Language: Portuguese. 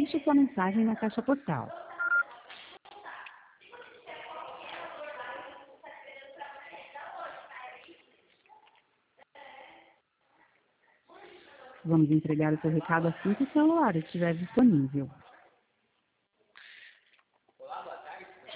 Deixe sua mensagem na caixa postal. Vamos entregar o seu recado assim que o celular estiver disponível.